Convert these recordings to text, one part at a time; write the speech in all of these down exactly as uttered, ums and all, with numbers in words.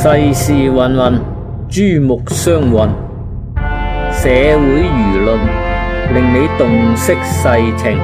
世事芸芸，珠目相混，社會輿論令你洞悉世情。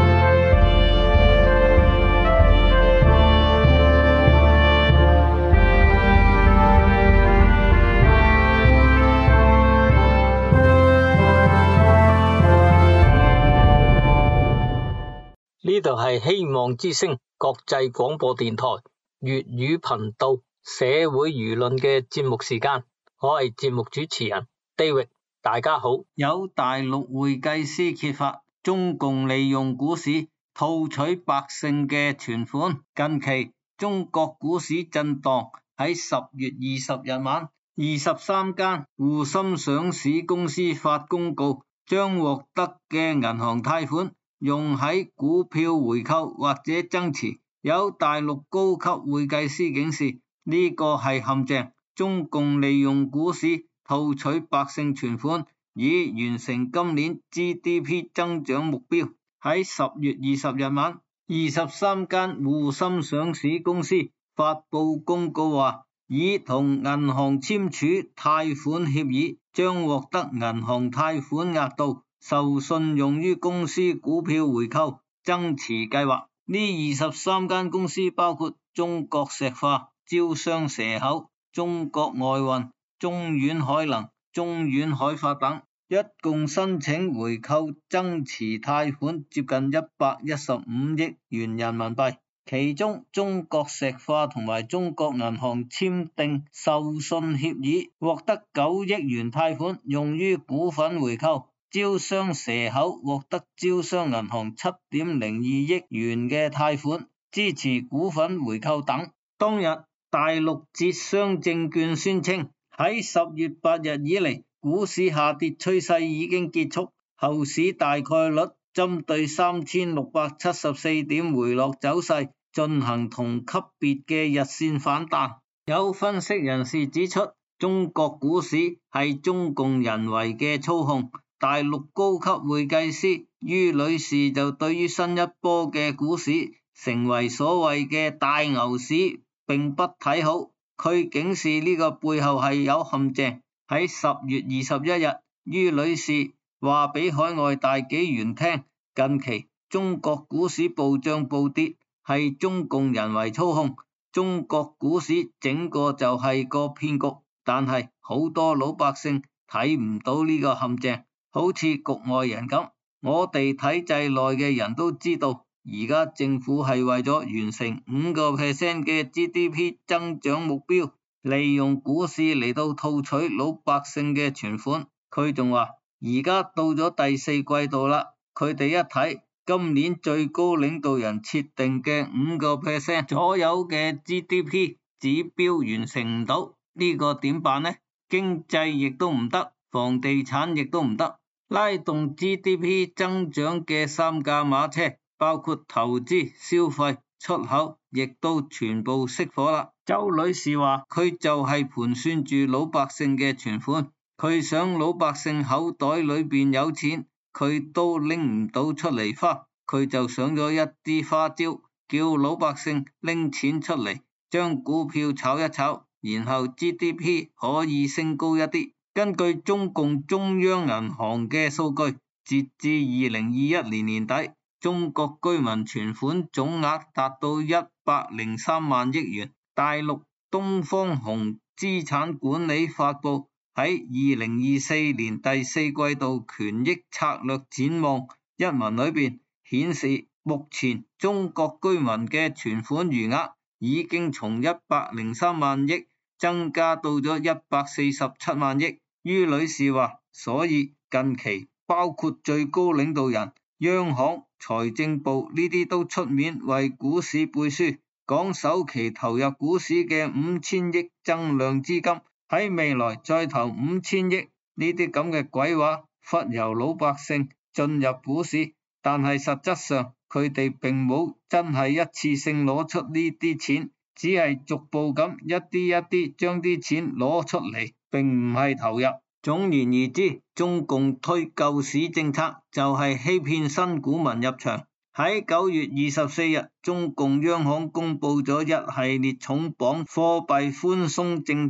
呢度係希望之聲國際廣播電台粵語頻道社會輿論嘅節目時間，我係節目主持人 David， 大家好。有大陸會計師揭發中共利用股市套取百姓嘅存款。近期中國股市震盪，喺十月二十日晚，二十三間滬深上市公司發公告，將獲得嘅銀行貸款用喺股票回購或者增持。有大陸高級會計師警示，呢個係陷阱，中共利用股市套取百姓存款，以完成今年 G D P 增長目標。喺十月二十日晚，二十三間滬深上市公司發佈公告話，已同銀行簽署貸款協議，將獲得銀行貸款額度受信用於公司股票回購增持計劃。呢二十三間公司包括中國石化、招商蛇口、中國外運、中遠海能、中遠海發等，一共申請回購增持貸款接近一百一十五億元人民幣。其中中國石化同埋中國銀行簽訂授信協議，獲得九億元貸款用於股份回購。招商蛇口獲得招商銀行 七點零二億元嘅貸款，支持股份回購等。當日大陸浙商證券宣稱，喺十月八日以嚟，股市下跌趨勢已經結束，後市大概率針對三千六百七十四點回落走勢進行同級別嘅日線反彈。有分析人士指出，中國股市係中共人為嘅操控。大陸高級會計師于女士就對於新一波嘅股市成為所謂嘅大牛市並不睇好，佢警示呢個背後係有陷阱。喺十月二十一日，于女士話俾海外大紀元聽，近期中國股市暴漲暴跌係中共人為操控，中國股市整個就係個騙局，但係好多老百姓睇唔到呢個陷阱。好似局外人咁，我哋體制內嘅人都知道，而家政府係為咗完成五個 percent 嘅 G D P 增長目標，利用股市嚟到套取老百姓嘅存款。佢仲話，而家到咗第四季度啦，佢哋一睇今年最高領導人設定嘅五個 percent 左右嘅 G D P 指標完成唔到，呢個點辦呢？經濟亦都唔得，房地產亦都唔得，拉動 G D P 增長嘅三駕馬車，包括投資、消費、出口，亦都全部熄火啦。周女士話，佢就係盤算住老百姓嘅存款，佢想老百姓口袋裏邊有錢，佢都拎唔到出嚟花，佢就想咗一啲花招，叫老百姓拎錢出嚟，將股票炒一炒，然後 G D P 可以升高一啲。根據中共中央銀行嘅數據，截至二零二一年年底，中國居民存款總額達到一百零三萬億元。大陸東方紅資產管理發布喺二零二四年第四季度權益策略展望一文裏邊顯示，目前中國居民嘅存款餘額已經從一百零三萬億增加到咗一百四十七萬億。于女士話，所以近期包括最高領導人、央行、財政部呢啲都出面為股市背書，講首期投入股市嘅五千億增量資金，喺未來再投五千億，呢啲咁嘅鬼話，忽悠老百姓進入股市，但係實質上佢哋並冇真係一次性攞出呢啲錢，只係逐步咁一啲一啲將啲錢攞出嚟，並唔係投入。總言而之，中共推救市政策就係欺騙新股民入場。喺九月二十四日，中共央行公布咗一系列重磅貨幣寬鬆政策，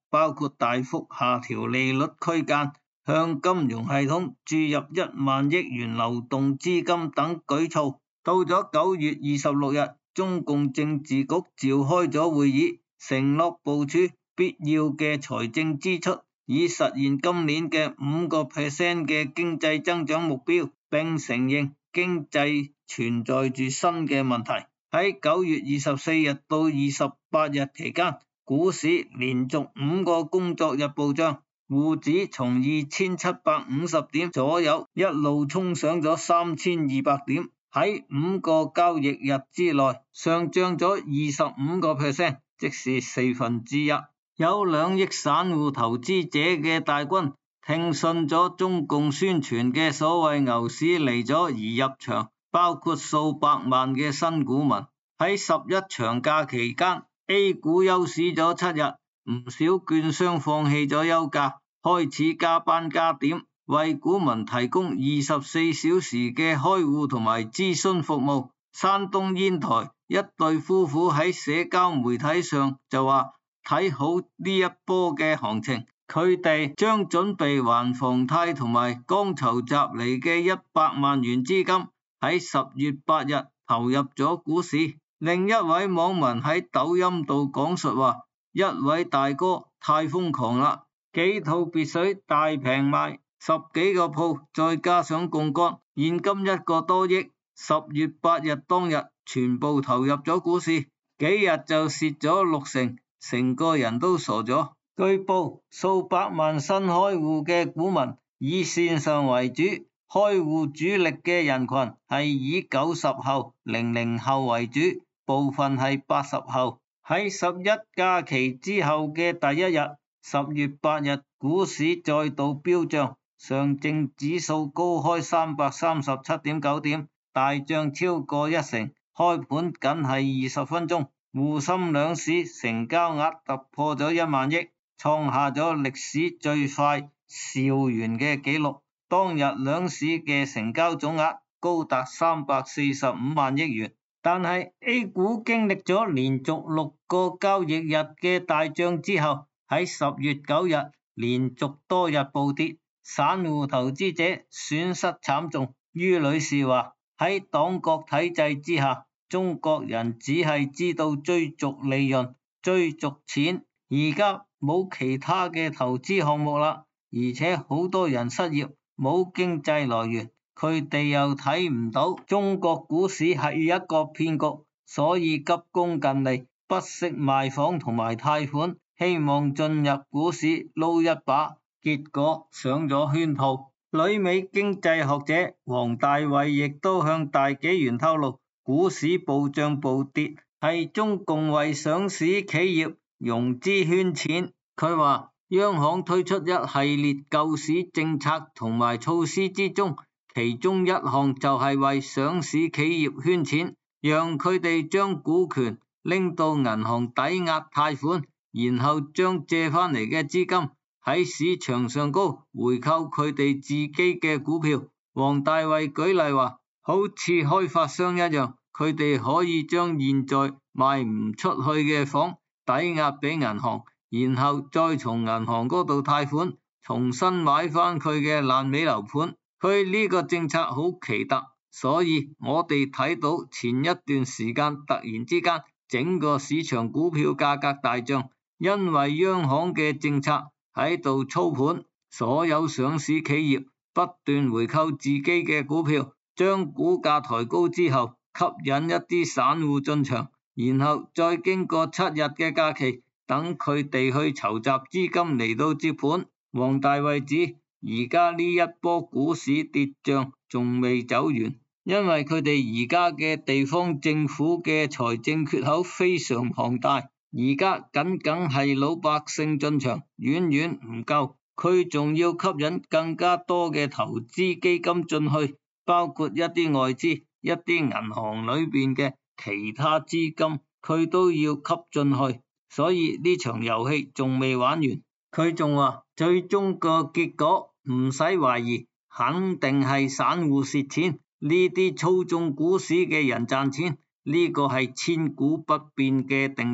包括大幅下調利率區間、向金融系統注入一萬億元流動資金等舉措。到咗九月二十六日，中共政治局召開咗會議，承諾部署必要嘅財政支出，以實現今年嘅五個 percent 嘅經濟增長目標，並承認經濟存在住新嘅問題。喺九月二十四日到二十八日期間，股市連續五個工作日暴漲，滬指從二千七百五十點左右一路衝上咗三千二百點，喺五個交易日之內上漲咗二十五個 percent， 即是四分之一。有兩億散戶投資者嘅大軍聽信咗中共宣傳嘅所謂牛市嚟咗而入場，包括數百萬嘅新股民。喺十一長假期間， A 股休市咗七日，唔少券商放棄咗休假，開始加班加點，為股民提供二十四小時嘅開戶同埋諮詢服務。山東煙台一對夫婦喺社交媒體上就話睇好呢一波嘅行情，佢哋將準備還房貸同埋剛籌集嚟嘅一百萬元資金喺十月八日投入咗股市。另一位網民喺抖音度講述話，一位大哥太瘋狂啦，幾套別墅大平賣，十幾個鋪再加上槓桿，現金一個多億，十月八日當日全部投入咗股市，幾日就蝕咗六成，成個人都傻咗。據報數百萬新開戶嘅股民以線上為主，開戶主力嘅人群係以九十後、零零後為主，部分係八十後。喺十一假期之後嘅第一日，十月八日股市再度飆漲，上證指數高開三百三十七點九點，大漲超過一成。開盤僅係二十分鐘，滬深兩市成交額突破咗一萬億，創下咗歷史最快兆元嘅紀錄。當日兩市嘅成交總額高達三百四十五萬億元。但係 A 股經歷咗連續六個交易日嘅大漲之後，喺十月九日連續多日暴跌，散戶投資者損失慘重。于女士話，喺黨國體制之下，中國人只係知道追逐利潤、追逐錢，而家冇其他嘅投資項目啦，而且好多人失業，冇經濟來源。佢哋又睇唔到中國股市係一個騙局，所以急功近利，不惜賣房同埋貸款，希望進入股市撈一把，結果上咗圈套。旅美經濟學者黃大衛亦都向大紀元透露，股市暴漲暴跌係中共為上市企業融資圈錢。佢話央行推出一系列救市政策同埋措施之中，其中一項就係為上市企業圈錢，讓佢哋將股權拎到銀行抵押貸款，然後將借翻嚟嘅資金喺市場上高回購佢哋自己嘅股票。黃大衛舉例話，好似開發商一樣，佢哋可以將現在賣唔出去嘅房抵押俾銀行，然後再從銀行嗰度貸款，重新買翻佢嘅爛尾樓盤。佢呢個政策好奇特，所以我哋睇到前一段時間突然之間整個市場股票價格大漲，因為央行嘅政策喺度操盤，所有上市企業不斷回購自己嘅股票，將股價抬高之後吸引一啲散戶進場，然後再經過七日嘅假期，等佢哋去籌集資金嚟到接盤。黃大衛指而家呢一波股市跌漲仲未走完，因為佢哋而家嘅地方政府嘅財政缺口非常龐大，而家僅僅係老百姓進場遠遠唔夠，佢仲要吸引更加多嘅投資基金進去，包括一啲外資、一啲銀行裏邊嘅其他資金，佢都要吸進去，所以呢場遊戲仲未玩完。佢仲話最終個結果唔使懷疑，肯定係散戶蝕錢，呢啲操縱股市嘅人賺錢，呢個係千古不變嘅定律。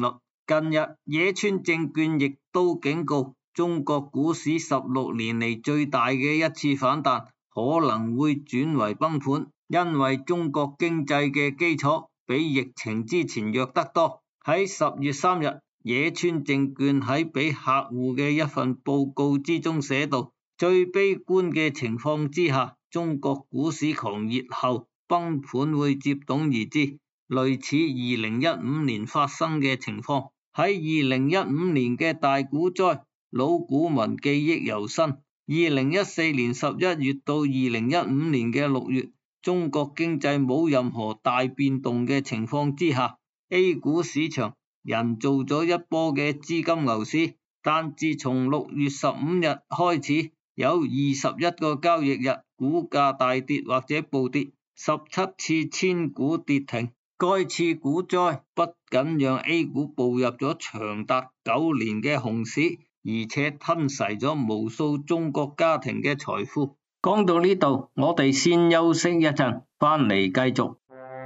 近日野村證券亦都警告，中國股市十六年嚟最大嘅一次反彈可能會轉為崩盤，因為中國經濟嘅基礎比疫情之前弱得多。喺十月三日，野村證券喺俾客戶嘅一份報告之中寫道，最悲觀嘅情況之下，中國股市狂熱後崩盤會接踵而至，類似二零一五年發生嘅情況。喺二零一五年嘅大股災，老股民記憶猶新。二零一四年十一月到二零一五年嘅六月，中國經濟冇任何大變動嘅情況之下， A 股市場人造咗一波嘅資金牛市，但自從六月十五日開始，有二十一個交易日股價大跌或者暴跌，十七次千股跌停。該次股災不僅讓 A 股步入咗長達九年嘅熊市，而且吞噬咗無數中國家庭嘅財富。講到呢度，我哋先休息一陣，翻嚟繼續。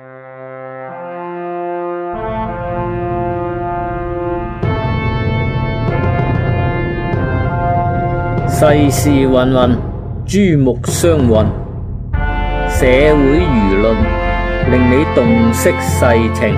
世事芸芸，珠目相混，社會輿論令你洞悉世情。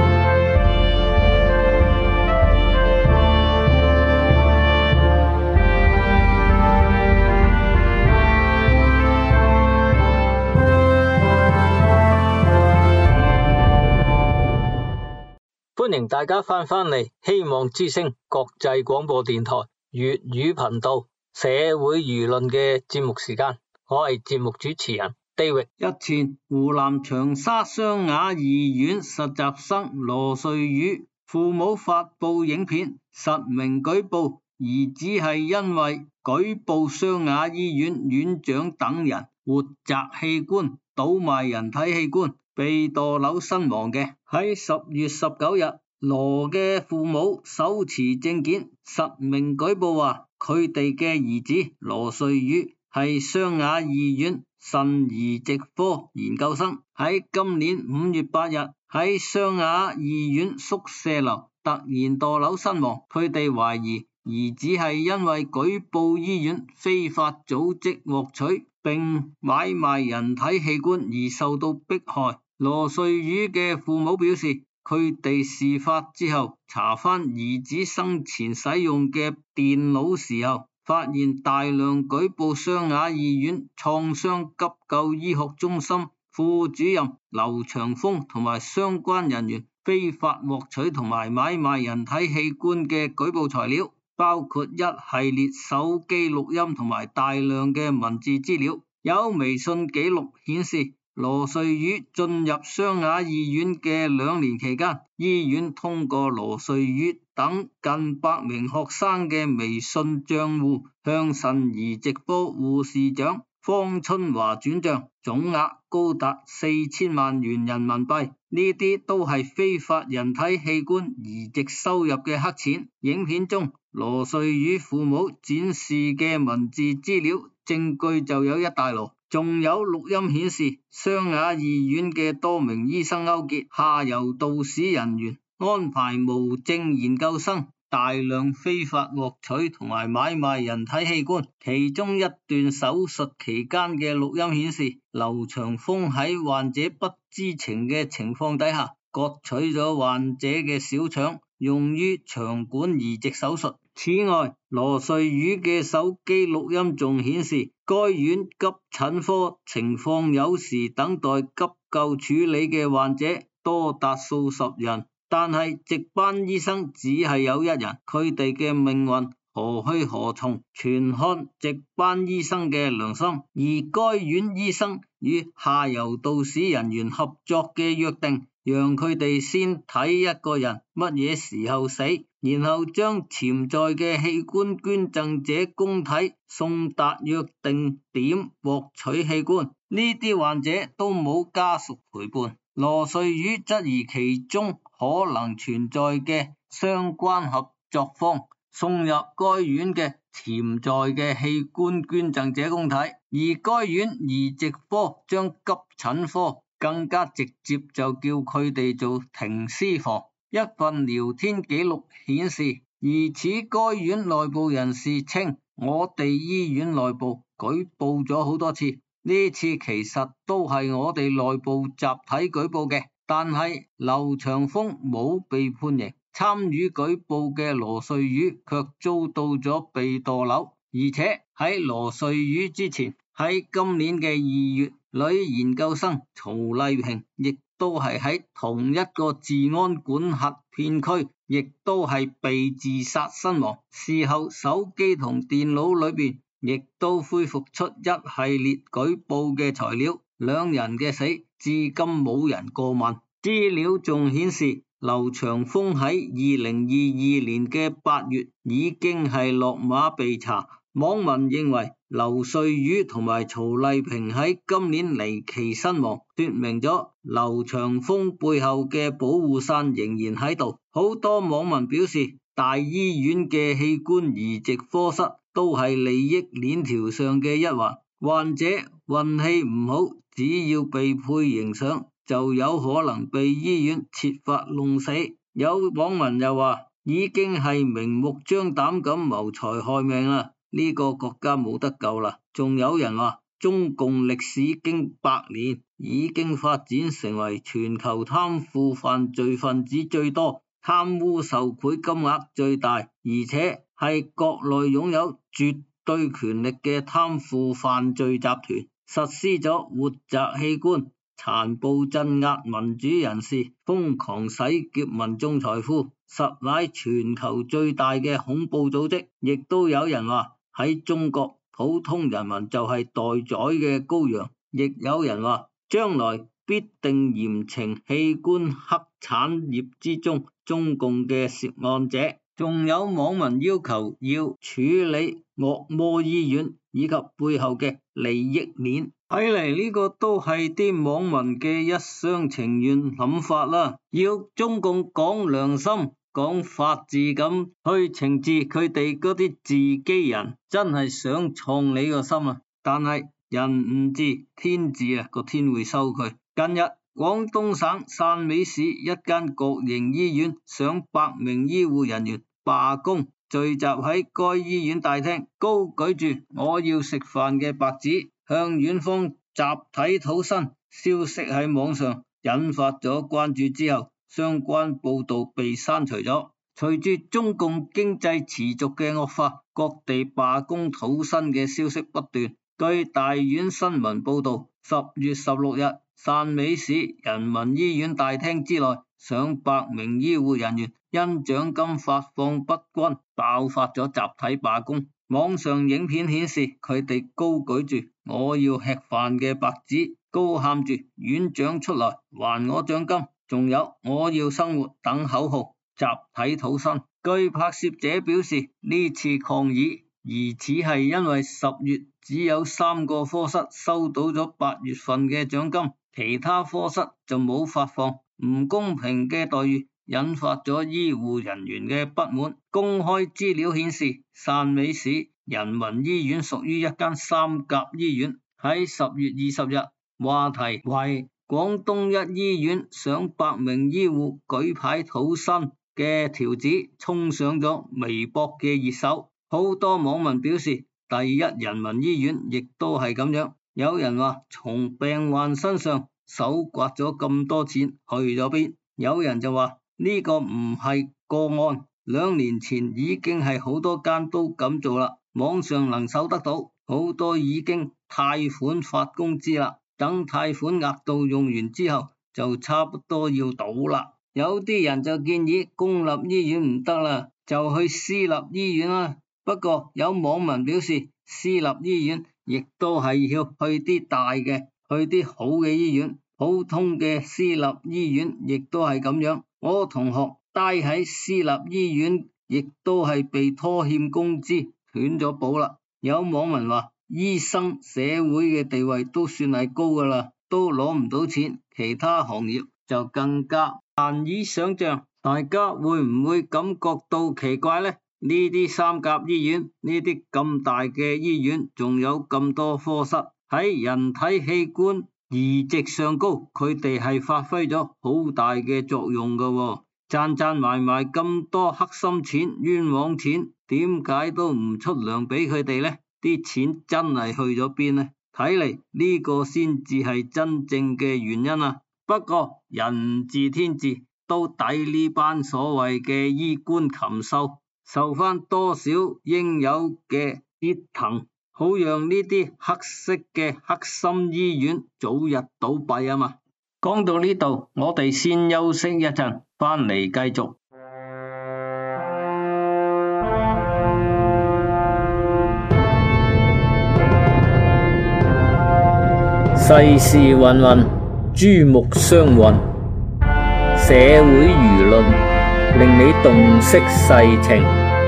歡迎大家翻返嚟希望之聲國際廣播電台粵語頻道社會輿論嘅節目時間，我係節目主持人 David。 日前，湖南長沙湘雅二院實習生羅瑞宇父母發布影片，實名舉報兒子係因為舉報湘雅醫院院長等人活摘器官、倒賣人體器官，被墮樓身亡嘅。喺十月十九日，羅嘅父母手持證件實名舉報話，佢哋嘅兒子羅瑞宇係湘雅二院腎移植科研究生，喺今年五月八日喺湘雅二院宿舍樓突然墮樓身亡。佢哋懷疑兒子係因為舉報醫院非法組織獲取並買賣人體器官而受到迫害。羅瑞宇嘅父母表示，佢哋事發之後查返兒子生前使用嘅電腦時候，發現大量舉報湘雅二院創傷急救醫學中心副主任劉長峰同埋相關人員非法獲取同埋買賣人體器官嘅舉報材料，包括一系列手機錄音同埋大量嘅文字資料。有微信記錄顯示，羅瑞宇進入湘雅二院嘅兩年期間，醫院通過羅瑞宇等近百名學生嘅微信賬戶向腎移植科護士長方春華轉賬，總額高達四千萬元人民幣。呢啲都係非法人體器官移植收入嘅黑錢。影片中羅瑞宇父母展示嘅文字資料證據就有一大籮。仲有錄音顯示，湘雅二院嘅多名醫生勾結下游導使人員，安排無證研究生大量非法獲取同埋買賣人體器官。其中一段手術期間嘅錄音顯示，劉長峰喺患者不知情嘅情況底下，割取咗患者嘅小腸，用於腸管移植手術。此外，羅瑞宇嘅手機錄音仲顯示，該院急診科情況有時等待急救處理嘅患者多達數十人，但係值班醫生只係有一人，佢哋嘅命運何去何從，全看值班醫生嘅良心。而該院醫生與下游導使人員合作嘅約定，讓佢哋先睇一個人乜嘢時候死，然後將潛在嘅器官捐贈者公體送達約定點獲取器官。呢啲患者都冇家屬陪伴。羅瑞宇質疑其中可能存在嘅相關合作方送入該院嘅潛在嘅器官捐贈者公體，而該院移植科將急診科更加直接就叫佢哋做停屍房。 一份聊天記錄顯示，疑似該院內部人士稱，我哋醫院內部舉報咗好多次，呢次其實都係我哋內部集體舉報嘅，但係劉長峰冇被判刑，參與舉報嘅羅瑞宇卻遭到咗被墮樓，而且喺羅瑞宇之前，喺今年嘅二月，女研究生曹麗萍亦都係喺同一個治安管轄片區，亦都係被自殺身亡。事後手機同電腦裏邊亦都恢復出一系列舉報嘅材料，兩人嘅死至今冇人過問。資料仲顯示，劉長峰喺二零二二年嘅八月已經係落馬被查。網民認為劉瑞宇同埋曹麗萍喺今年離奇身亡，說明咗劉長峰背後嘅保護傘仍然喺度。好多網民表示，大醫院嘅器官移植科室都係利益鏈條上嘅一環，患者運氣唔好，只要被配刑上，就有可能被醫院設法弄死。有網民又話，已經係明目張膽咁謀財害命啦，呢個國家冇得救啦。仲有人話，中共歷史經百年，已經發展成為全球貪腐犯罪分子最多、貪污受賄金額最大，而且係國內擁有絕對權力嘅貪腐犯罪集團，實施咗活摘器官、殘暴鎮壓民主人士、瘋狂洗劫民眾財富，實乃全球最大嘅恐怖組織。亦都有人話，喺中國普通人民就係待宰嘅羔羊，亦有人話將來必定嚴懲器官黑產業之中中共嘅涉案者。仲有網民要求要處理惡魔醫院以及背後嘅利益鏈，睇嚟呢個都係啲網民嘅一廂情願諗法啦。要中共講良心、講法治咁去懲治佢哋嗰啲自己人，真係想創你個心啊！但係人唔治天治啊，個天會收佢。近日廣東省汕尾市一間國營醫院上百名醫護人員罷工，聚集喺該醫院大廳，高舉住我要食飯嘅白紙，向院方集體討薪。消息喺網上引發咗關注之後，相關報道被刪除咗。隨住中共經濟持續嘅惡化，各地罷工討薪嘅消息不斷。據大院新聞報道，十月十六日，汕尾市人民醫院大廳之內，上百名醫護人員因獎金發放不均，爆發咗集體罷工。網上影片顯示，佢哋高舉住我要吃飯嘅白紙，高喊住院長出來還我獎金，仲有我要生活等口號，集體討薪。據拍攝者表示，呢次抗議疑似係因為十月只有三個科室收到咗八月份嘅獎金，其他科室就冇發放，唔公平嘅待遇引發咗醫護人員嘅不滿。公開資料顯示，汕尾市人民醫院屬於一間三甲醫院。喺十月二十日，話題為廣東一醫院上百名醫護舉牌討薪嘅條紙衝上咗微博嘅熱搜。好多網民表示，第一人民醫院亦都係咁樣。有人話，從病患身上搜刮咗咁多錢去咗邊？有人就話呢個唔係個案，兩年前已經係好多間都咁做啦，網上能搜得到，好多已經貸款發工資啦，等貸款額度用完之後就差不多要倒啦。有啲人就建議公立醫院唔得啦，就去私立醫院啦。不過有網民表示，私立醫院亦都係要去啲大嘅，去啲好嘅醫院，普通嘅私立醫院亦都係咁樣。我同學待喺私立醫院，亦都係被拖欠工資，斷咗保啦。有網民話，醫生社會嘅地位都算係高噶啦，都攞唔到錢，其他行業就更加難以想象。大家會唔會感覺到奇怪呢？呢啲三甲醫院，呢啲咁大嘅醫院，仲有咁多科室，喺人體器官移植上高，佢哋係發揮咗好大嘅作用噶喎。 賺賺埋埋咁多黑心錢、冤枉錢，點解都唔出糧俾佢哋呢？啲錢真係去咗邊呢？睇嚟呢個先至係真正嘅原因啊！不過人治天治，都抵呢班所謂嘅衣冠禽獸受翻多少應有嘅折騰，好讓呢啲黑色嘅黑心醫院早日倒閉啊嘛！講到呢度，我哋先休息一陣，翻嚟繼續。 世事芸芸，珠目相混，社會輿論令你洞悉世情。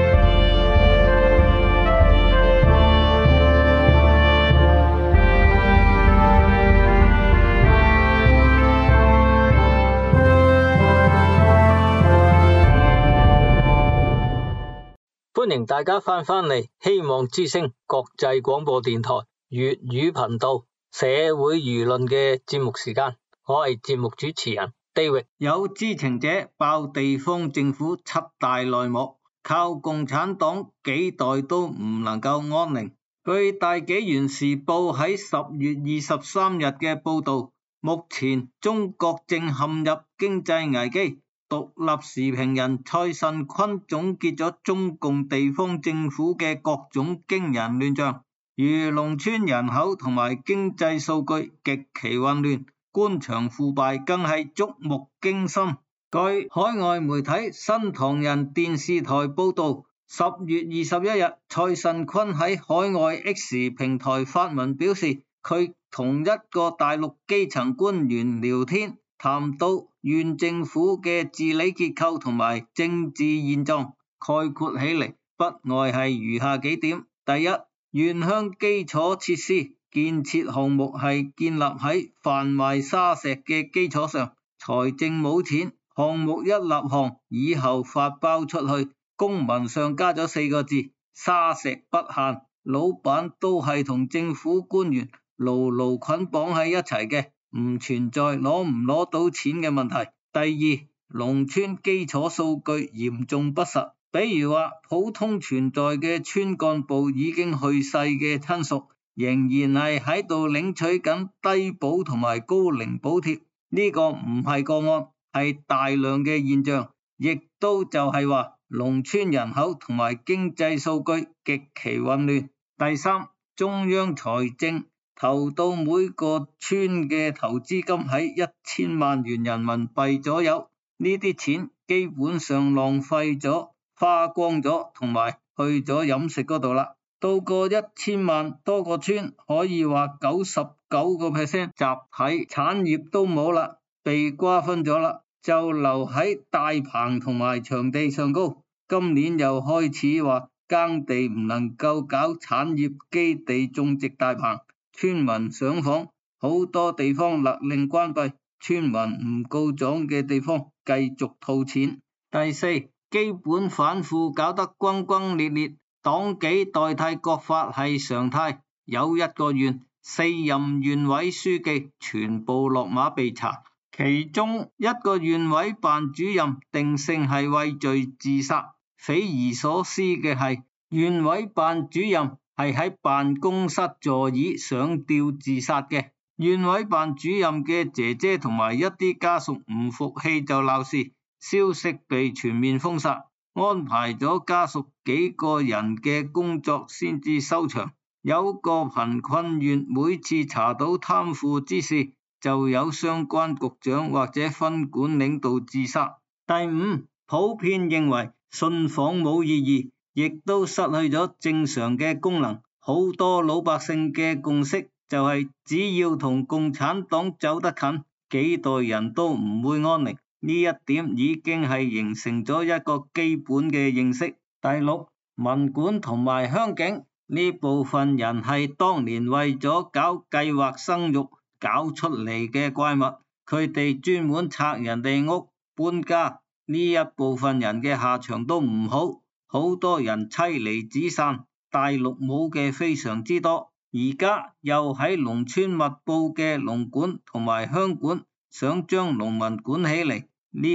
歡迎大家翻返嚟希望之聲國際廣播電台粵語頻道社會輿論嘅節目時間，我係節目主持人 David。 有知情者爆地方政府七大內幕，靠共產黨幾代都唔能夠安寧。據大紀元時報喺十月二十三日嘅報道，目前中國正陷入經濟危機。獨立時評人蔡慎坤總結咗中共地方政府嘅各種驚人亂象，如農村人口同埋經濟數據極其混亂，官場腐敗更係觸目驚心。據海外媒體新唐人電視台報道，十月二十一日，蔡慎坤喺海外 X 平台發文表示，佢同一個大陸基層官員聊天，談到縣政府嘅治理結構同埋政治現狀，概括起嚟不外係如下幾點：第一，縣鄉基礎設施建設項目係建立喺販賣沙石嘅基礎上，財政冇錢，項目一立項以後發包出去，公文上加咗四個字：沙石不限，老闆都係同政府官員牢牢捆綁喺一齊嘅，唔存在攞唔攞到錢嘅問題。第二，農村基礎數據嚴重不實，比如話普通存在嘅村幹部已經去世嘅親屬，仍然係喺度領取緊低保同埋高齡補貼，呢個唔係個案，係大量嘅現象，亦都就係話農村人口同埋經濟數據極其混亂。第三，中央財政投到每個村嘅投資金喺一千萬元人民幣左右，呢啲錢基本上浪費咗、花光咗，同埋去咗飲食嗰度啦。到個一千萬多個村，可以話九十九個 percent 集體產業都冇啦，被瓜分咗啦，就留喺大棚同埋場地上高。今年又開始話耕地唔能夠搞產業基地種植大棚。村民上訪，好多地方勒令關閉，村民唔告狀嘅地方繼續套錢。第四，基本反腐搞得轟轟烈烈，黨紀代替國法係常態。有一個縣四任縣委書記全部落馬被查，其中一個縣委辦主任定性係畏罪自殺。匪夷所思嘅係，縣委辦主任係喺辦公室座椅上吊自殺嘅。縣委辦主任嘅姐姐同埋一啲家屬唔服氣就鬧事，消息被全面封殺，安排咗家屬幾個人嘅工作先至收場。有個貧困縣每次查到貪腐之事，就有相關局長或者分管領導自殺。第五，普遍認為信訪冇意義，亦都失去咗正常嘅功能。好多老百姓嘅共識就係只要同共產黨走得近，幾代人都唔會安寧。呢一點已經係形成咗一個基本嘅認識。第六，文管同埋鄉警呢部分人係當年為咗搞計劃生育搞出嚟嘅怪物，佢哋專門拆人哋屋搬家，呢一部分人嘅下場都唔好，好多人妻離子散，大陸冇嘅非常之多。而家又喺農村密佈嘅農管同埋鄉管想將農民管起嚟，呢個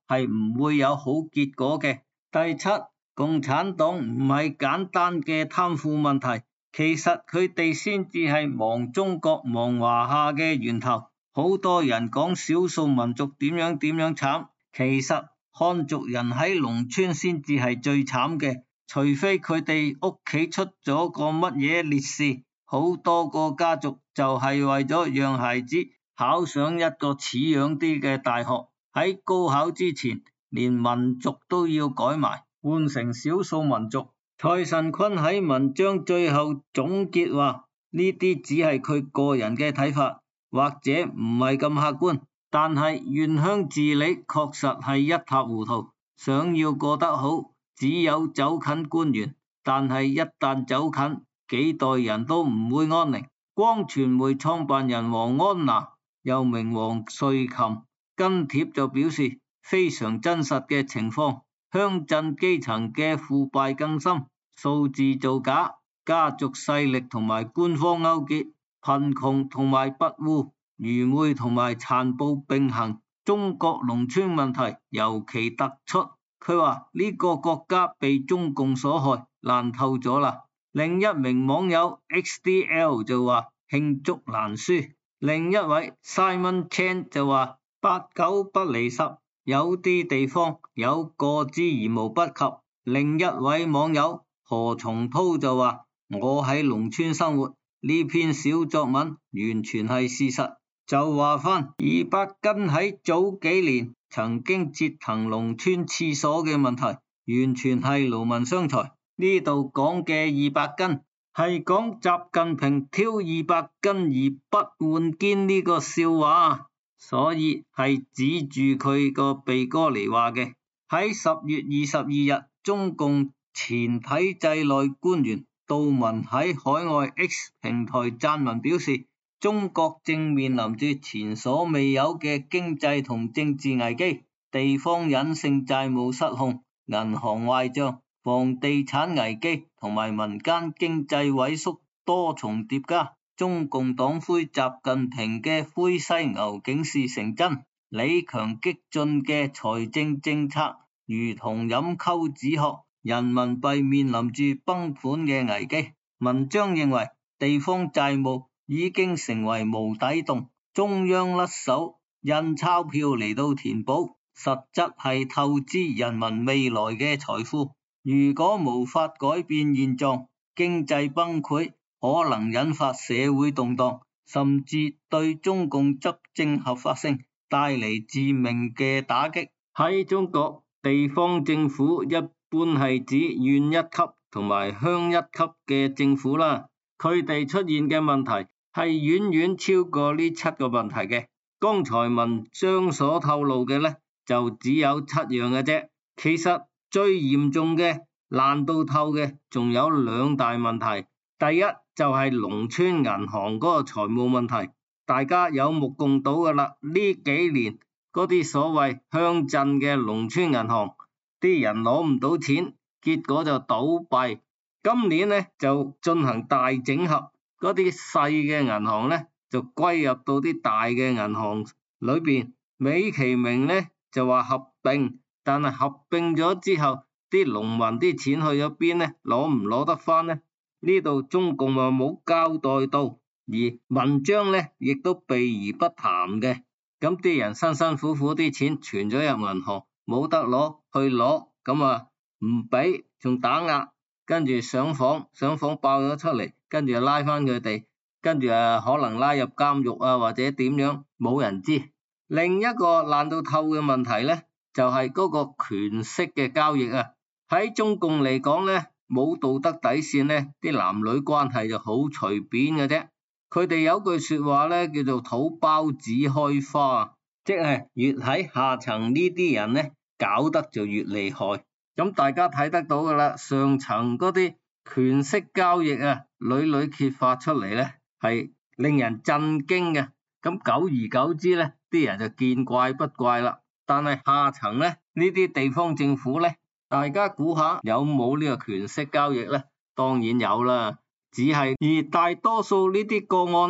係唔會有好結果嘅。第七，共產黨唔係簡單嘅貪腐問題，其實佢哋先至係亡中國、亡華夏嘅源頭。好多人講少數民族點樣點樣慘，其實漢族人喺農村先至係最慘嘅，除非佢哋屋企出咗個乜嘢烈士，好多個家族就係為咗讓孩子考上一個似樣啲嘅大學，喺高考之前連民族都要改埋，換成少數民族。蔡慎坤喺文章最後總結話，呢啲只係佢個人嘅睇法，或者唔係咁客觀，但係縣鄉治理確實係一塌糊塗。想要過得好，只有走近官員，但係一旦走近，幾代人都唔會安寧。光傳媒創辦人王安娜，又名王瑞琴，跟帖就表示非常真實嘅情況，鄉鎮基層嘅腐敗更深，數字造假，家族勢力同埋官方勾結，貧窮同埋跋扈，愚昧同埋殘暴並行，中國農村問題尤其突出。佢話呢個國家被中共所害，爛透咗啦。另一名網友 X D L 就話罄竹難書，另一位 Simon Chan 就話八九不離十，有啲地方有過之而無不及。另一位網友何松濤就話我喺農村生活，呢篇小作文完全係事實。就話翻二百根喺早幾年曾經折騰農村廁所嘅問題，完全係勞民傷財。呢度講嘅二百根係講習近平挑二百根而不換肩呢個笑話，所以係指住佢個鼻哥嚟話嘅。喺十月二十二日，中共前體制內官員杜文喺海外 X 平台撰文表示，中國正面臨住前所未有嘅經濟同政治危機，地方隱性債務失控，銀行壞賬，房地產危機同埋民間經濟萎縮多重疊加，中共黨魁習近平嘅灰犀牛警示成真，李強激進嘅財政政策如同飲溝止渴，人民幣面臨住崩盤嘅危機。文章認為地方債務已經成為無底洞，中央甩手印鈔票嚟到填補，實質係透支人民未來嘅財富。如果無法改變現狀，經濟崩潰可能引發社會動盪，甚至對中共執政合法性帶嚟致命嘅打擊。喺中國，地方政府一般係指縣一級同埋鄉一級嘅政府啦，佢哋出現嘅問題係遠遠超過呢七個問題嘅。剛才文章所透露嘅呢，就只有七樣嘅啫。其實最嚴重嘅爛到透嘅仲有兩大問題。第一就係農村銀行嗰個財務問題，大家有目共睹噶啦。呢幾年嗰啲所謂鄉鎮嘅農村銀行，啲人攞唔到錢，結果就倒閉。今年呢就進行大整合，嗰啲細嘅銀行呢就歸入到啲大嘅銀行裏邊，美其名呢就話合併，但係合併咗之後，啲農民啲錢去咗邊呢？攞唔攞得翻呢？呢度中共又冇交代到，而文章呢亦都避而不談嘅。咁啲人辛辛苦苦啲錢存咗入銀行，冇得攞去攞，咁啊唔俾，仲打壓，跟住上訪，上訪爆咗出嚟，跟住又拉翻佢哋，跟住啊可能拉入監獄啊或者點樣，冇人知。另一個爛到透嘅問題呢，就係嗰個權色嘅交易啊。喺中共嚟講呢，冇道德底線呢，啲男女關係就好隨便嘅啫。佢哋有句說話呢，叫做土包子開花，即係越喺下層呢啲人呢，搞得就越厲害。咁大家睇得到噶啦，上層嗰啲權色交易啊，屢屢揭發出嚟呢，係令人震驚嘅。咁久而久之呢，啲人就見怪不怪啦。但係下層呢，呢啲地方政府呢，大家估下有冇呢個權色交易呢？當然有啦，只係而大多數呢啲個案呢，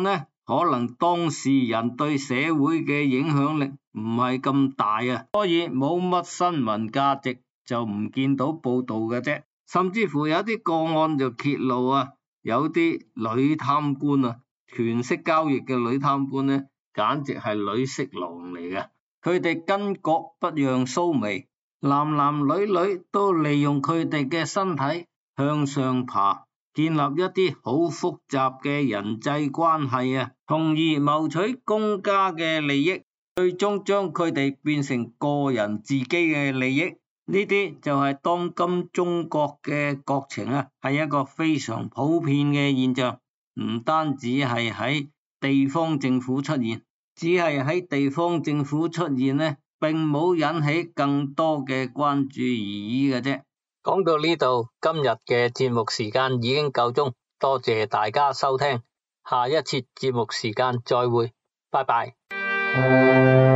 可能當事人對社會嘅影響力唔係咁大啊，所以冇乜新聞價值，就唔見到報道嘅啫。甚至乎有啲個案就揭露啊，有啲女貪官啊，權色交易嘅女貪官呢，簡直係女色狼嚟嘅。佢哋巾幗不讓鬚眉，男男女女都利用佢哋嘅身體向上爬，建立一啲好複雜嘅人際關係啊，從而謀取公家嘅利益，最終將佢哋變成個人自己嘅利益。呢啲就係當今中國嘅國情啊，係一個非常普遍嘅現象，唔單止係喺地方政府出現，只係喺地方政府出現呢，並冇引起更多嘅關注而已嘅啫。 講到呢度，今日嘅節目時間已經夠鐘，多謝大家收聽，下一次節目時間再會，拜拜。